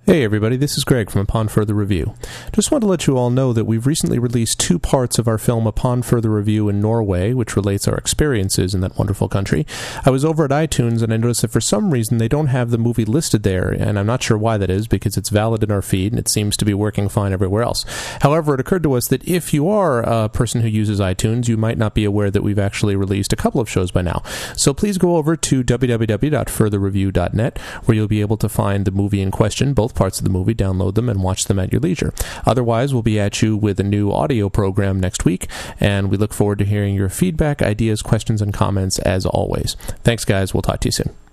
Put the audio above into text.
Hey everybody, this is Greg from Upon Further Review. Just want to let you all know that we've recently released 2 parts of our film Upon Further Review in Norway, which relates our experiences in that wonderful country. I was over at iTunes and I noticed that for some reason they don't have the movie listed there, and I'm not sure why that is because it's valid in our feed and it seems to be working fine everywhere else. However, it occurred to us that if you are a person who uses iTunes, you might not be aware that we've actually released a couple of shows by now. So please go over to www.furtherreview.net where you'll be able to find the movie in question, both parts of the movie, download them, and watch them at your leisure. Otherwise, we'll be at you with a new audio program next week, and we look forward to hearing your feedback, ideas, questions, and comments as always. Thanks, guys. We'll talk to you soon.